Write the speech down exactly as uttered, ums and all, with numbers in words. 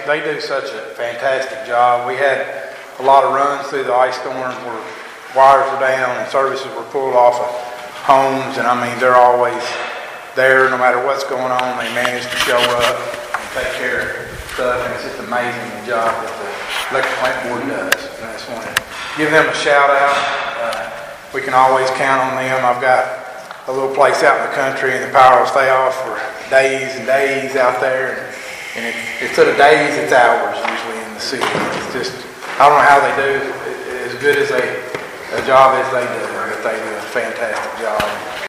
they do such a fantastic job. We had a lot of runs through the ice storms where wires were down and services were pulled off of homes, and I mean, they're always there no matter what's going on. They manage to show up and take care of stuff, and it's just amazing the job that the electric plant board does. And I just want to give them a shout out. Uh, we can always count on them. I've got a little place out in the country, and the power will stay off for days and days out there, and, and it, instead of days, it's hours usually in the city. It's just, I don't know how they do as good as they, a job as they do, but they do a fantastic job.